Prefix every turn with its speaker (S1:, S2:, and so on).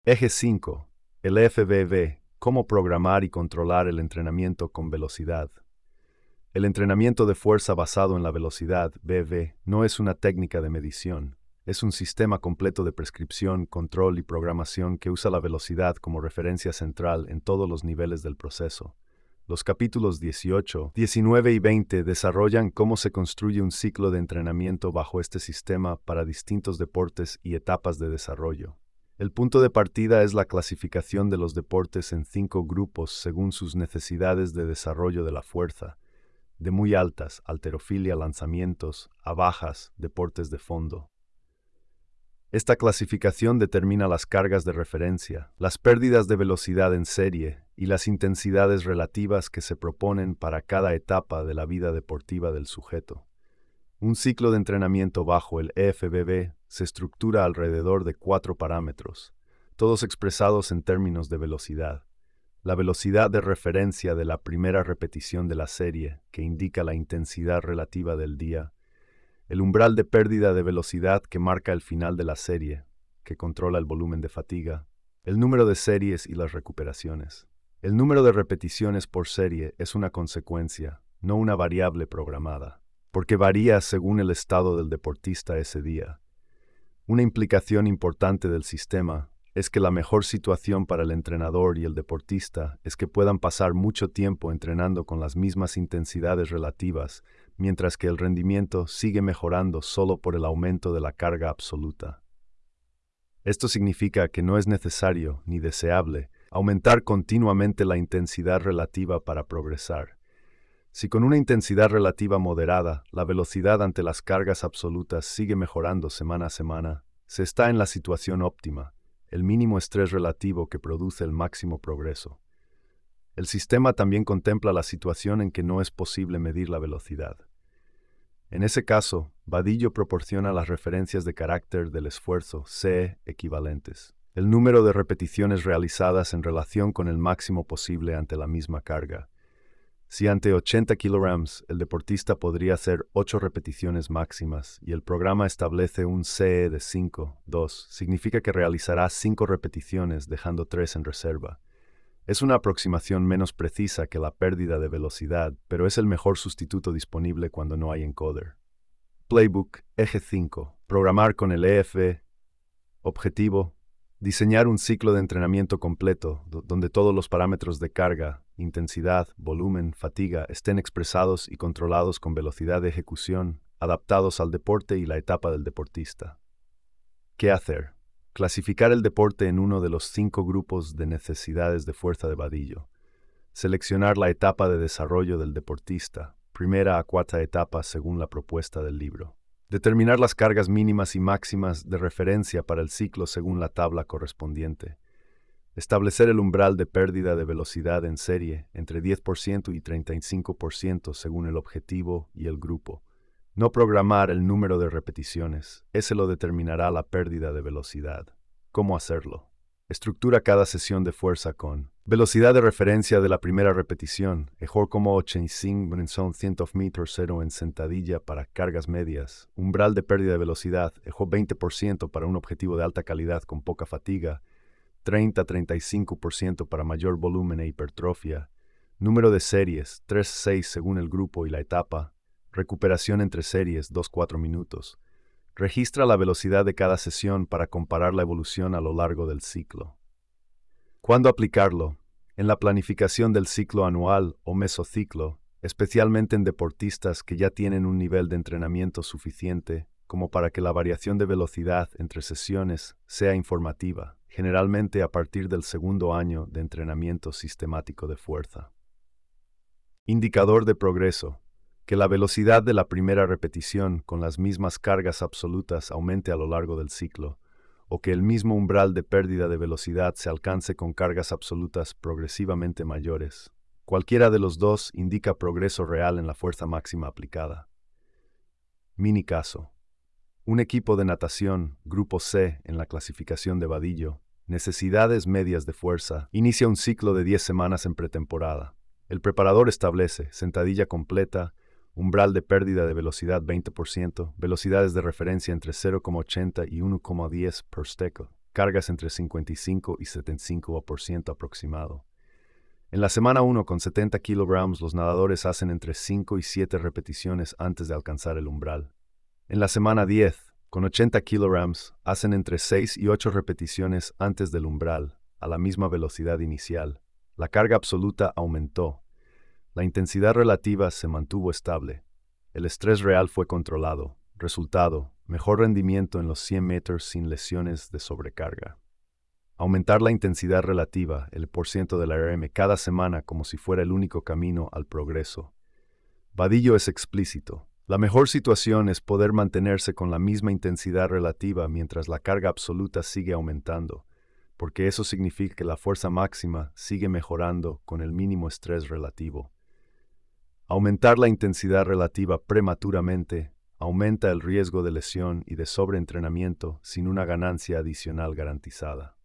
S1: Eje 5. El FBV. Cómo programar y controlar el entrenamiento con velocidad. El entrenamiento de fuerza basado en la velocidad, BV, no es una técnica de medición. Es un sistema completo de prescripción, control y programación que usa la velocidad como referencia central en todos los niveles del proceso. Los capítulos 18, 19 y 20 desarrollan cómo se construye un ciclo de entrenamiento bajo este sistema para distintos deportes y etapas de desarrollo. El punto de partida es la clasificación de los deportes en 5 grupos según sus necesidades de desarrollo de la fuerza, de muy altas, halterofilia, lanzamientos, a bajas, deportes de fondo. Esta clasificación determina las cargas de referencia, las pérdidas de velocidad en serie y las intensidades relativas que se proponen para cada etapa de la vida deportiva del sujeto. Un ciclo de entrenamiento bajo el FBB se estructura alrededor de 4 parámetros, todos expresados en términos de velocidad. La velocidad de referencia de la primera repetición de la serie, que indica la intensidad relativa del día. El umbral de pérdida de velocidad que marca el final de la serie, que controla el volumen de fatiga. El número de series y las recuperaciones. El número de repeticiones por serie es una consecuencia, no una variable programada, porque varía según el estado del deportista ese día. Una implicación importante del sistema es que la mejor situación para el entrenador y el deportista es que puedan pasar mucho tiempo entrenando con las mismas intensidades relativas, mientras que el rendimiento sigue mejorando solo por el aumento de la carga absoluta. Esto significa que no es necesario ni deseable aumentar continuamente la intensidad relativa para progresar. Si con una intensidad relativa moderada, la velocidad ante las cargas absolutas sigue mejorando semana a semana, se está en la situación óptima, el mínimo estrés relativo que produce el máximo progreso. El sistema también contempla la situación en que no es posible medir la velocidad. En ese caso, Vadillo proporciona las referencias de carácter del esfuerzo, C, equivalentes. El número de repeticiones realizadas en relación con el máximo posible ante la misma carga. Si ante 80 kilogramos el deportista podría hacer 8 repeticiones máximas y el programa establece un CE de 5, 2, significa que realizará 5 repeticiones dejando 3 en reserva. Es una aproximación menos precisa que la pérdida de velocidad, pero es el mejor sustituto disponible cuando no hay encoder. Playbook, eje 5. Programar con el EF. Objetivo: diseñar un ciclo de entrenamiento completo, donde todos los parámetros de carga, intensidad, volumen, fatiga estén expresados y controlados con velocidad de ejecución, adaptados al deporte y la etapa del deportista. ¿Qué hacer? Clasificar el deporte en uno de los 5 grupos de necesidades de fuerza de Vadillo. Seleccionar la etapa de desarrollo del deportista, primera a cuarta etapa según la propuesta del libro. Determinar las cargas mínimas y máximas de referencia para el ciclo según la tabla correspondiente. Establecer el umbral de pérdida de velocidad en serie entre 10% y 35% según el objetivo y el grupo. No programar el número de repeticiones, ese lo determinará la pérdida de velocidad. ¿Cómo hacerlo? Estructura cada sesión de fuerza con velocidad de referencia de la primera repetición, mejor como 85 en 100 metros 0 en sentadilla para cargas medias, umbral de pérdida de velocidad, mejor 20% para un objetivo de alta calidad con poca fatiga, 30-35% para mayor volumen e hipertrofia, número de series, 3-6 según el grupo y la etapa, recuperación entre series, 2-4 minutos. Registra la velocidad de cada sesión para comparar la evolución a lo largo del ciclo. ¿Cuándo aplicarlo? En la planificación del ciclo anual o mesociclo, especialmente en deportistas que ya tienen un nivel de entrenamiento suficiente como para que la variación de velocidad entre sesiones sea informativa, generalmente a partir del segundo año de entrenamiento sistemático de fuerza. Indicador de progreso. Que la velocidad de la primera repetición con las mismas cargas absolutas aumente a lo largo del ciclo, o que el mismo umbral de pérdida de velocidad se alcance con cargas absolutas progresivamente mayores. Cualquiera de los dos indica progreso real en la fuerza máxima aplicada. Mini caso. Un equipo de natación, grupo C en la clasificación de Vadillo, necesidades medias de fuerza, inicia un ciclo de 10 semanas en pretemporada. El preparador establece sentadilla completa, umbral de pérdida de velocidad 20%, velocidades de referencia entre 0,80 y 1,10 per second. cargas entre 55 y 75% aproximado. En la semana 1 con 70 kilogramos, los nadadores hacen entre 5 y 7 repeticiones antes de alcanzar el umbral. En la semana 10, con 80 kilogramos, hacen entre 6 y 8 repeticiones antes del umbral, a la misma velocidad inicial. La carga absoluta aumentó. La intensidad relativa se mantuvo estable. El estrés real fue controlado. Resultado: mejor rendimiento en los 100 metros sin lesiones de sobrecarga. Aumentar la intensidad relativa, el % de la RM, cada semana como si fuera el único camino al progreso. Vadillo es explícito. La mejor situación es poder mantenerse con la misma intensidad relativa mientras la carga absoluta sigue aumentando, porque eso significa que la fuerza máxima sigue mejorando con el mínimo estrés relativo. Aumentar la intensidad relativa prematuramente aumenta el riesgo de lesión y de sobreentrenamiento sin una ganancia adicional garantizada.